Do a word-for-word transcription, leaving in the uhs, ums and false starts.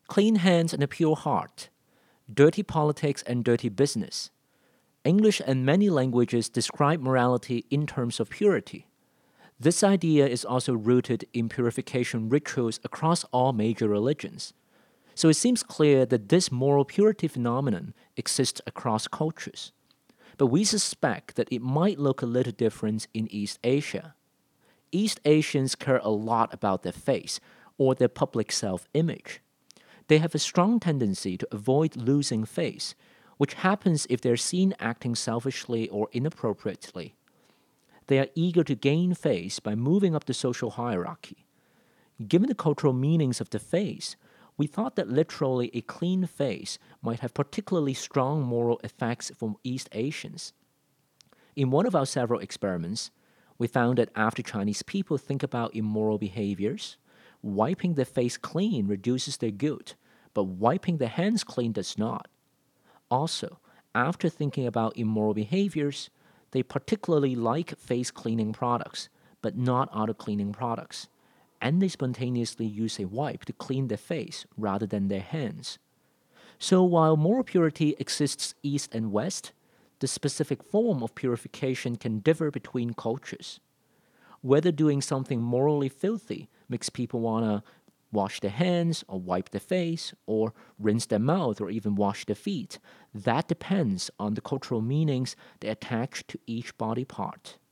Clean hands and a pure heart, dirty politics and dirty business. English and many languages describe morality in terms of purity. This idea is also rooted in purification rituals across all major religions. So it seems clear that this moral purity phenomenon exists across cultures. But we suspect that it might look a little different in East Asia. East Asians care a lot about their face or their public self image. They have a strong tendency to avoid losing face, which happens if they're seen acting selfishly or inappropriately. They are eager to gain face by moving up the social hierarchy. Given the cultural meanings of the face, we thought that literally a clean face might have particularly strong moral effects for East Asians. In one of our several experiments, we found that after Chinese people think about immoral behaviors, wiping their face clean reduces their guilt, but wiping their hands clean does not. Also, after thinking about immoral behaviors, they particularly like face cleaning products, but not other cleaning products, and they spontaneously use a wipe to clean their face rather than their hands. So while moral purity exists east and west, the specific form of purification can differ between cultures. Whether doing something morally filthy makes people want to wash their hands or wipe their face or rinse their mouth or even wash their feet, that depends on the cultural meanings they attach to each body part.